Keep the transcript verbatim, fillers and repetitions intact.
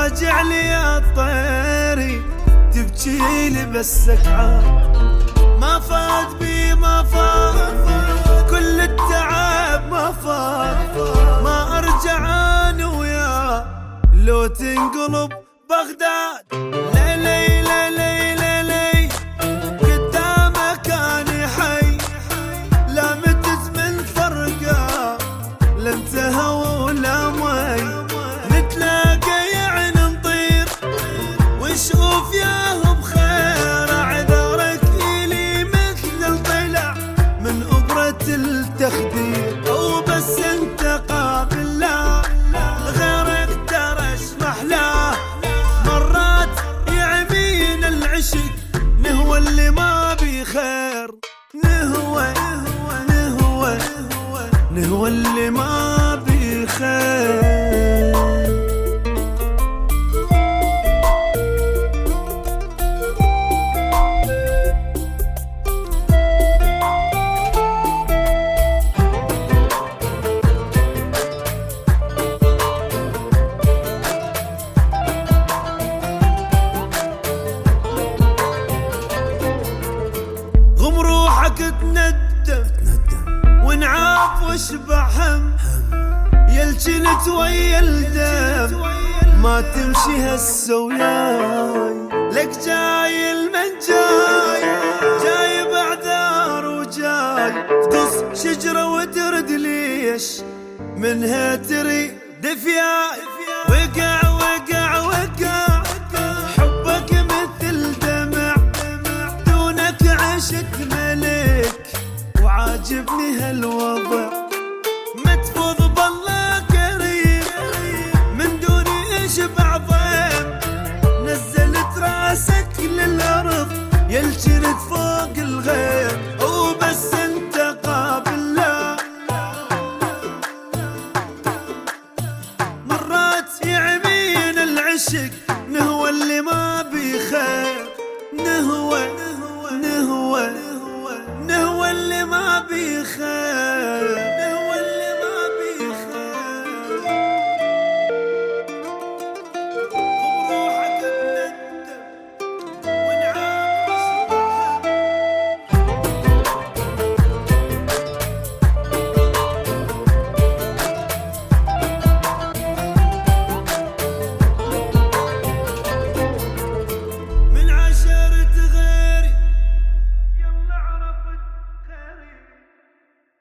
راجع لي يا طيري تبكي لي بالسكعة، ما فات بي ما فات كل التعب ما فات، ما ارجع انا وياه لو تنقلب بغداد. ليلي ليلي ليلي قدامك اني حي، لا متت من فرقه لا انتهى ولا مي، نتلاقى يعني نطير ونشوف ياهو بخير، اعذارك الي مثل الطلع من ابرة التخدير، او بس انت قابل لا غيرك ترى محلاه، مرات يعمين العشق نهوى اللي ما بخير، نهوى نهوى نهوى اللي ما بخير. غم روحك تندم ونعاف واشبع هم، يلجنت ويا الدم ما تمشي هسه وياي، لك جاي المن جاي جاي بعذار وجاي، تقص شجرة وترد ليش منها تري دفياي، وقع وقع وقع حبك مثل دمع، دونك عشت ملك وعاجبني هالوضع، متفوض بالله كريم من دوني اشبع ضيم، نزلت راسك للارض يلجنت فوق الغيم،